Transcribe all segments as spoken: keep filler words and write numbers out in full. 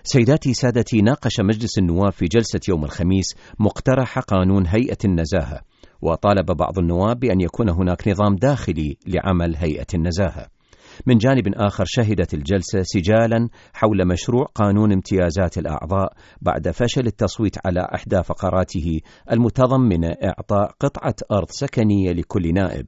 سيداتي سادتي، ناقش مجلس النواب في جلسة يوم الخميس مقترح قانون هيئة النزاهة، وطالب بعض النواب بأن يكون هناك نظام داخلي لعمل هيئة النزاهة. من جانب آخر، شهدت الجلسة سجالا حول مشروع قانون امتيازات الأعضاء بعد فشل التصويت على إحدى فقراته المتضمنة إعطاء قطعة أرض سكنية لكل نائب،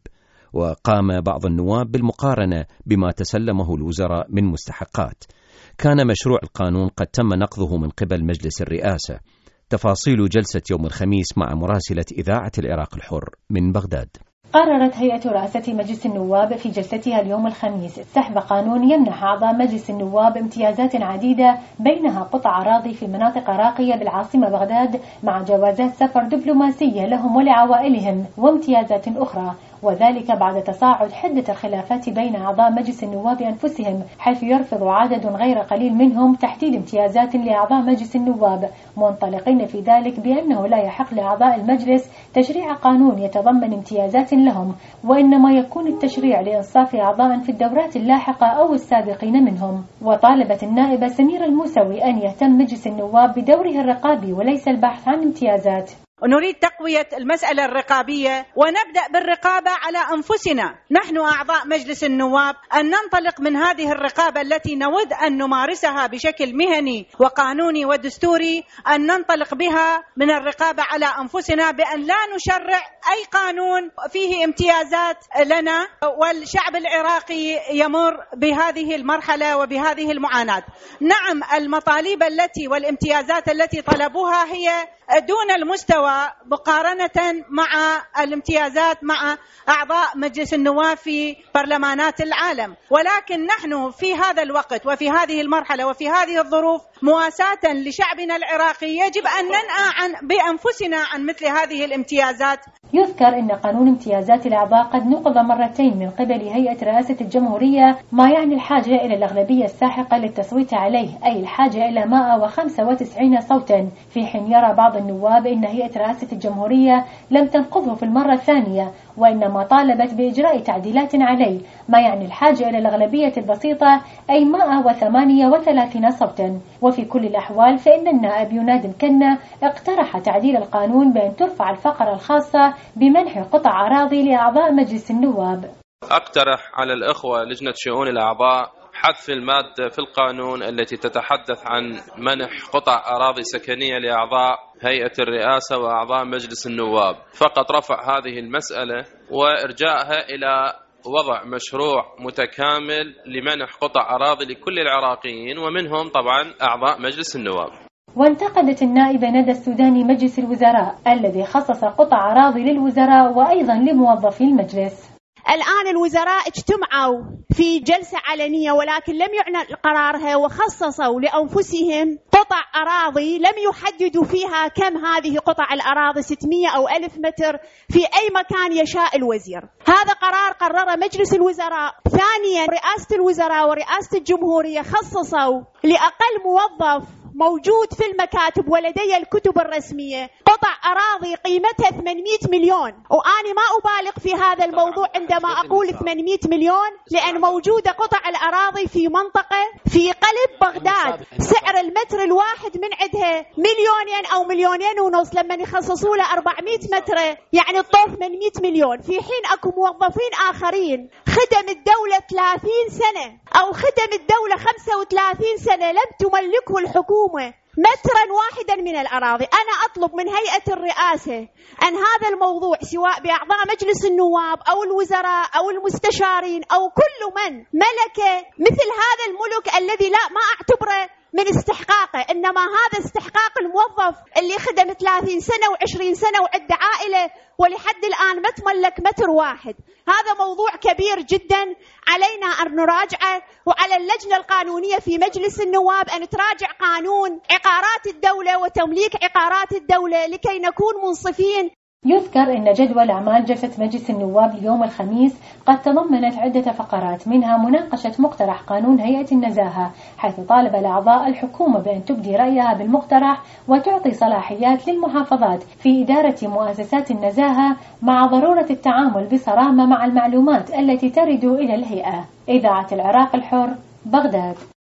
وقام بعض النواب بالمقارنة بما تسلمه الوزراء من مستحقات. كان مشروع القانون قد تم نقضه من قبل مجلس الرئاسة. تفاصيل جلسة يوم الخميس مع مراسلة إذاعة العراق الحر من بغداد. قررت هيئة رئاسة مجلس النواب في جلستها اليوم الخميس سحب قانون يمنح أعضاء مجلس النواب امتيازات عديدة، بينها قطع أراضي في مناطق راقية بالعاصمة بغداد مع جوازات سفر دبلوماسية لهم ولعوائلهم وامتيازات أخرى، وذلك بعد تصاعد حدة الخلافات بين أعضاء مجلس النواب أنفسهم، حيث يرفض عدد غير قليل منهم تحديد امتيازات لأعضاء مجلس النواب، منطلقين في ذلك بأنه لا يحق لأعضاء المجلس تشريع قانون يتضمن امتيازات لهم، وإنما يكون التشريع لإنصاف أعضاء في الدورات اللاحقة أو السابقين منهم. وطالبت النائبة سميرة الموسوي أن يهتم مجلس النواب بدوره الرقابي وليس البحث عن امتيازات. نريد تقوية المسألة الرقابية، ونبدأ بالرقابة على أنفسنا نحن أعضاء مجلس النواب، أن ننطلق من هذه الرقابة التي نود أن نمارسها بشكل مهني وقانوني ودستوري، أن ننطلق بها من الرقابة على أنفسنا بأن لا نشرع أي قانون فيه امتيازات لنا، والشعب العراقي يمر بهذه المرحلة وبهذه المعاناة. نعم، المطالب التي والامتيازات التي طلبوها هي دون المستوى مقارنة مع الامتيازات مع أعضاء مجلس النواب في برلمانات العالم، ولكن نحن في هذا الوقت وفي هذه المرحلة وفي هذه الظروف مواساة لشعبنا العراقي يجب أن ننأى عن بأنفسنا عن مثل هذه الامتيازات. يذكر أن قانون امتيازات الأعضاء قد نقض مرتين من قبل هيئة رئاسة الجمهورية، ما يعني الحاجة إلى الأغلبية الساحقة للتصويت عليه، أي الحاجة إلى مئة وخمسة وتسعين صوتا، في حين يرى بعض النواب أن هيئة رئاسة الجمهورية لم تنقضه في المرة الثانية، وإنما طالبت بإجراء تعديلات عليه، ما يعني الحاجة إلى الأغلبية البسيطة أي مئة وثمانية وثلاثين صوتا. وفي كل الأحوال فإن النائب يناد الكنة اقترح تعديل القانون بأن ترفع الفقرة الخاصة بمنح قطع أراضي لأعضاء مجلس النواب. أقترح على الأخوة لجنة شؤون الأعضاء حذف المادة في القانون التي تتحدث عن منح قطع أراضي سكنية لأعضاء هيئة الرئاسة وأعضاء مجلس النواب، فقط رفع هذه المسألة وإرجاعها إلى وضع مشروع متكامل لمنح قطع أراضي لكل العراقيين ومنهم طبعا أعضاء مجلس النواب. وانتقدت النائبة ندى السوداني مجلس الوزراء الذي خصص قطع أراضي للوزراء وأيضا لموظفي المجلس. الآن الوزراء اجتمعوا في جلسة علنية ولكن لم يعلن قرارها، وخصصوا لأنفسهم قطع أراضي لم يحددوا فيها كم هذه قطع الأراضي، ستمائة أو ألف متر في أي مكان يشاء الوزير. هذا قرار قرر مجلس الوزراء. ثانيا، رئاسة الوزراء ورئاسة الجمهورية خصصوا لأقل موظف موجود في المكاتب ولدي الكتب الرسمية قطع أراضي قيمتها ثمانمائة مليون، وأنا ما أبالغ في هذا الموضوع عندما أقول ثمانمائة مليون، لأن موجودة قطع الأراضي في منطقة في قلب بغداد سعر المتر الواحد من عندها مليونين أو مليونين ونص، لما يخصصوا له أربعمائة متر يعني الطوف ثمانمائة مليون، في حين أكو موظفين آخرين خدم الدولة ثلاثين سنة أو خدم الدولة خمسة وثلاثين سنة لم تملكه الحكومة مترا واحدا من الأراضي. أنا أطلب من هيئة الرئاسة أن هذا الموضوع سواء بأعضاء مجلس النواب أو الوزراء أو المستشارين أو كل من ملك مثل هذا الملك الذي لا ما أعتبره من استحقاقه، إنما هذا استحقاق الموظف اللي خدم ثلاثين سنة وعشرين سنة وعد عائلة ولحد الآن ما تملك متر واحد. هذا موضوع كبير جدا علينا أن نراجعه، وعلى اللجنة القانونية في مجلس النواب أن تراجع قانون عقارات الدولة وتمليك عقارات الدولة لكي نكون منصفين. يذكر أن جدول أعمال جلسة مجلس النواب اليوم الخميس قد تضمنت عدة فقرات، منها مناقشة مقترح قانون هيئة النزاهة، حيث طالب الأعضاء الحكومة بأن تبدي رأيها بالمقترح وتعطي صلاحيات للمحافظات في إدارة مؤسسات النزاهة، مع ضرورة التعامل بصرامة مع المعلومات التي ترد إلى الهيئة. إذاعة العراق الحر، بغداد.